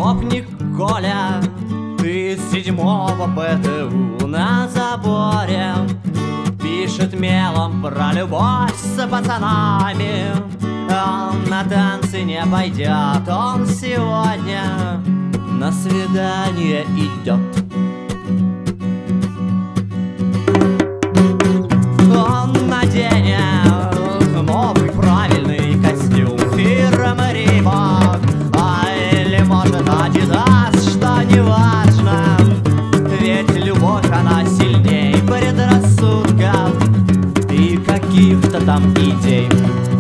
Гопник Коля из 7-го ПТУ на заборе пишет мелом про любовь с пацанами. Он на танцы не пойдет, он сегодня на свидание идет. Он наденет новый правильный костюм фирмы Рибок, или может Адидас, что не важно, ведь любовь она сильней предрассудков и каких-то там идей.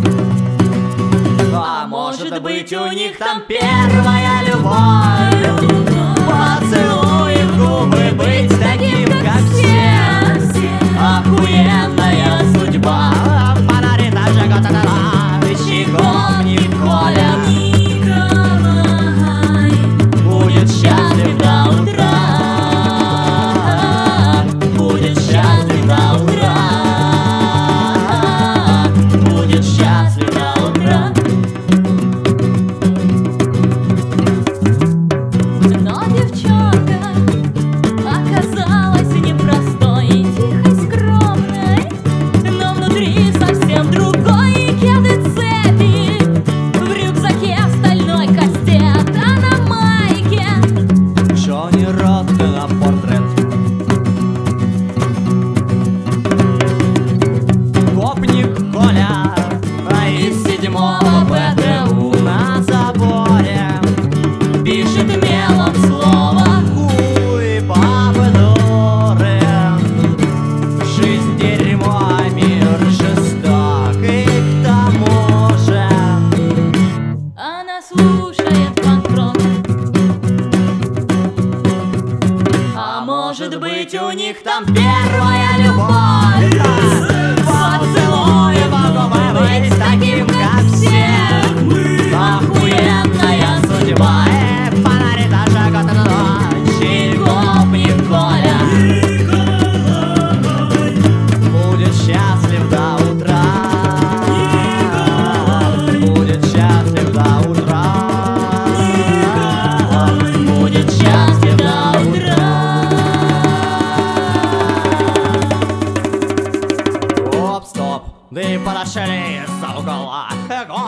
А может быть, у них там первая любовь, поцелуй в губы, быть таким, как все. Охуенная судьба, фонари даже готовы, гопник Коля будет счастлив до утра, будет счастлив до утра, будет счастлив до утра. Но девчонка оказалась непростой и тихой, скромной, но внутри совсем другой. Кеды, цепи, в рюкзаке стальной кастет, а на майке Джонни Роттена портрет. Гопник Коля из 7-го ПТУ на заборе пишет мелом слово хуй, бабы дуры. Жизнь дерьмо, мир жесток, и к тому же она слушает панк-рок. а может быть, у них там первая любовь. Поцелуй в губы, быть таким, как все. Охуенная судьба, фонари даже готовы ночи. Гопник Коля будет счастлив до утра, будет счастлив до утра, будет счастлив до утра. Оп, стоп, вы подошли из-за угла.